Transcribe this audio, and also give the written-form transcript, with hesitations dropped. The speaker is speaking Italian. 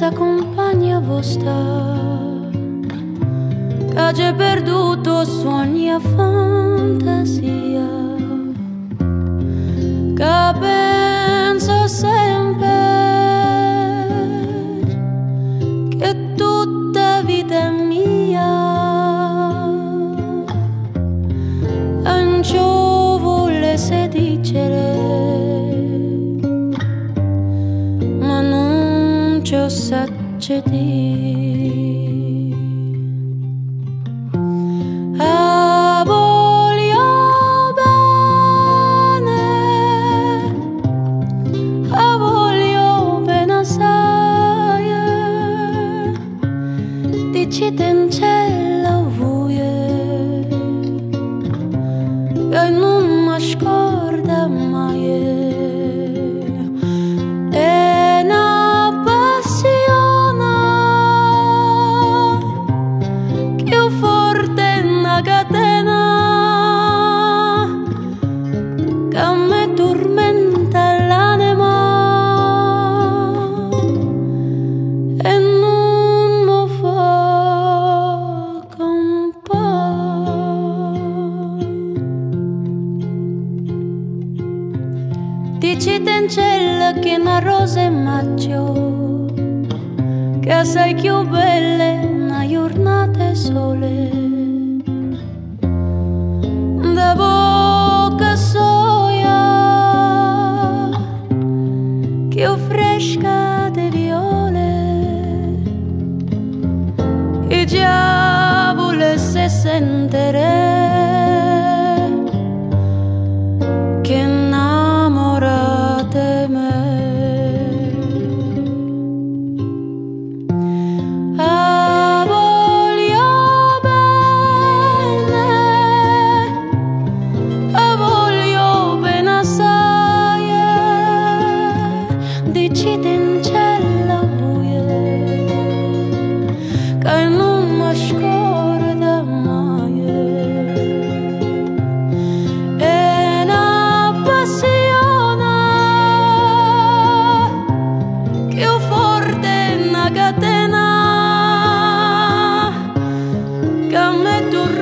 sta compagna vostra che ha perduto sogni e fantasia, che penso sempre che tutta vita è mia, ancio volesse dicere ma non ci ho saggio dire. Dici in cielo vuoi che non mi scorda mai, è una passione più forte una catena che mi tormenta l'anima e non mi fa dici in cielo che una rosa è maggio, che sei più bella una giornata sole, da bocca soia più fresca di viole, e già volesse sentire che innamorate me. A voglio bene assai, dicite in cielo vuoi che non mi scorda mai. Catena che mi torna